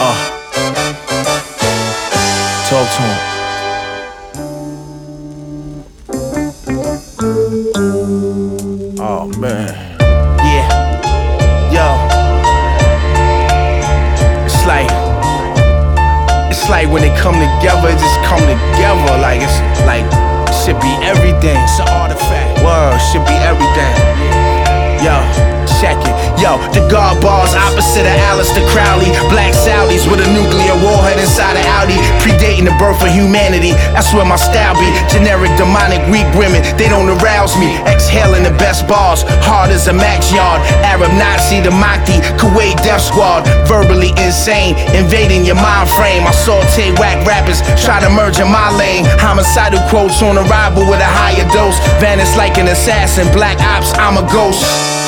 Talk to him. Oh man, yeah, yo. It's like when they come together, it just come together. Like it's like should be everything. It's an artifact. Word should be everything. Yo, check it. Yo, the guard bars opposite of Aleister Crowley. Black Saudis with a nuclear warhead inside of Audi. Predating the birth of humanity, that's where my style be. Generic, demonic, weak women, they don't arouse me. Exhaling the best bars, hard as a max yard. Arab Nazi, the Mahdi, Kuwait Death Squad. Verbally insane, invading your mind frame. I saute whack rappers, try to merge in my lane. Homicidal quotes on arrival with a higher dose. Vanish like an assassin, black ops, I'm a ghost.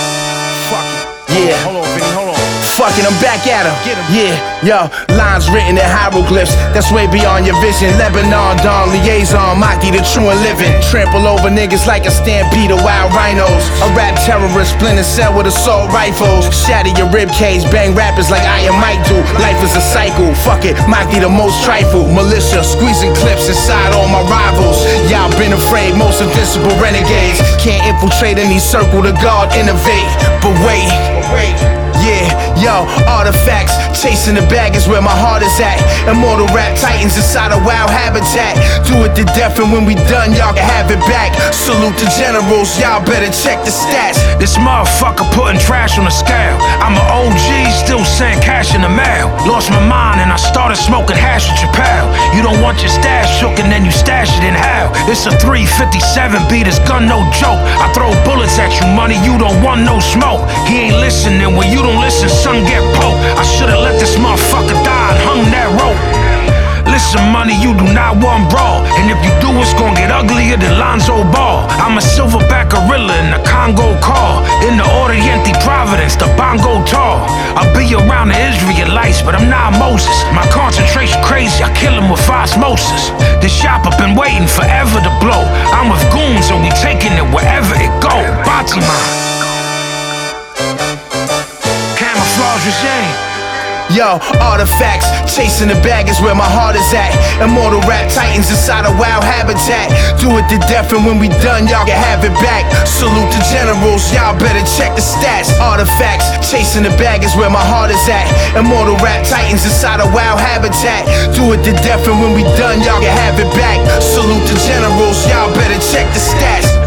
Yeah. Hold on, Vinny, hold on. Fuck it, I'm back at him. Yeah, yo, lines written in hieroglyphs. That's way beyond your vision. Lebanon, Dawn, liaison, Mahdi, the true and living. Trample over niggas like a stampede of wild rhinos. A rap terrorist, splinter cell with assault rifles. Shatter your rib cage, bang rappers like I am Mike do. Life is a cycle, fuck it, Mahdi the most trifle. Militia, squeezing clips inside all my rivals. Y'all been afraid, most invincible renegades. Can't infiltrate any circle, the guard innovate. But wait. Yeah, yo, artifacts, chasing the bag is where my heart is at. Immortal rap titans inside a wild habitat. Do it to death and when we done, y'all can have it back. Salute the generals, y'all better check the stats. This motherfucker putting trash on the scale. I'm an OG, still send cash in the mail. Lost my mind and I started smoking hash with Chappelle. You don't want your stash shook and then you stash it in hell. It's a 357 beat, this gun no joke. I throw bullets at you, money, you don't want no smoke. He ain't listening when you don't listen, son, get poked. I should've let this motherfucker die and hung that rope. Listen, money, you do not want brawl. And if you do, it's gonna get uglier than Lonzo Ball. I'm a silverback gorilla in the Congo call. In the Oriente Providence, the Bongo tall. I'll be around the Israelites, but I'm not Moses. My concentration crazy, I kill him with osmosis. This shop I've been waiting forever to blow. I'm with goons and we taking it wherever it go. Batima. Camouflage regime. Yo, artifacts, chasing the bag is where my heart is at. Immortal rap titans inside a wild habitat. Do it to death and when we done, y'all can have it back. Salute the generals, y'all better check the stats. Artifacts, chasing the bag is where my heart is at. Immortal rap titans inside a wild habitat. Do it to death and when we done, y'all can have it back. Salute the generals, y'all better check the stats.